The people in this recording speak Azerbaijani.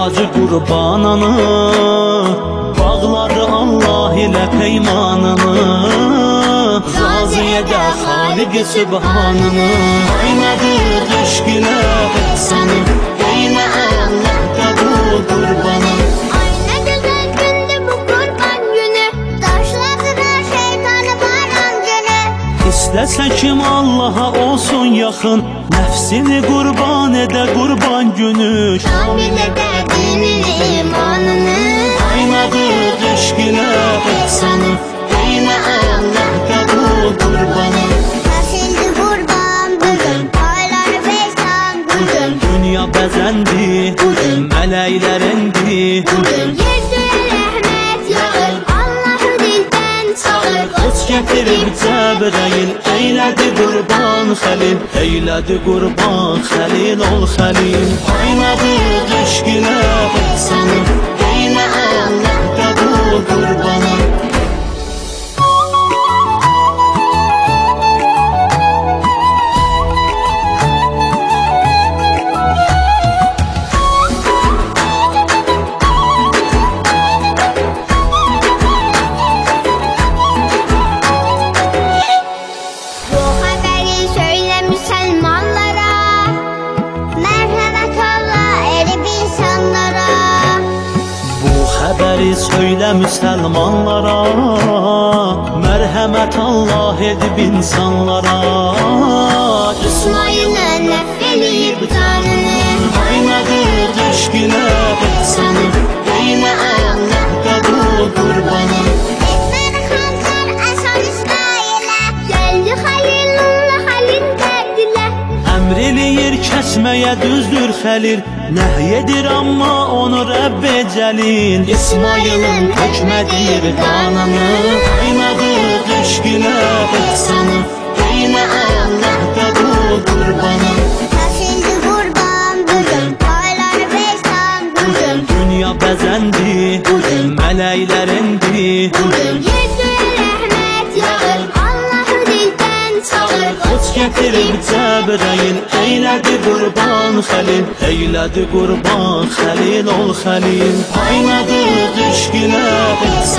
Hacı qurbanını, bağları Allah ilə peymanını, razı edə Xaliq-i Sübhanını. Aynadıq eşq ilə ihsanı, eynə Allah qəbul qurbanı. İstəsə kim Allaha olsun yaxın, nəfsini qurban edə qurban günü, kamil edə dinin imanını. Aynadıq eşq ilə ihsanı, eynə Allah qəbul qurbanı. Kəsildi qurban bugün, aylar beysan bugün, Dünya bəzəndi, mələklər endi, yeryüzüne rəhmət yağır, Allahı dildən çağır. Qoç gətirib Cəbrəyil, eylədi qurban Xəlil, eylədi qurban Xəlil ol Xəlil. Aynadıq eşq ilə ihsanı, eynə Allah qəbul qurbanı. Xəbəri söylə müsəlmanlara, mərhəmət Allah edib insanlara. İsmail'ə nəf eləyib canını, Aynadıq eşq ilə ihsanı, eynə Allah qəbul qurbanı. etməni xançar əşar İsmailə, gəldi Xəlilullah Xəlil dərdilə. Əmr eləyir kəsməyə düzdür Xəlil, nəhy edir amma onu Rəbb-i Cəlil. İsmailin tökmədir qanını, aynadıq eşq ilə ihsanı, eynə Allah qəbul qurbanı. Kəsildi qurban bugün, aylar beysan bugün, Dünya bəzəndi, mələklər endi, yeryüzüne rəhmət yağır, Allahı dildən çağır. Qoç gətirib Cəbrəyil, eylədi qurban Xəlil, eylədi qurban Xəlil ol Xəlil. Aynadıq eşq ilə ihsanı,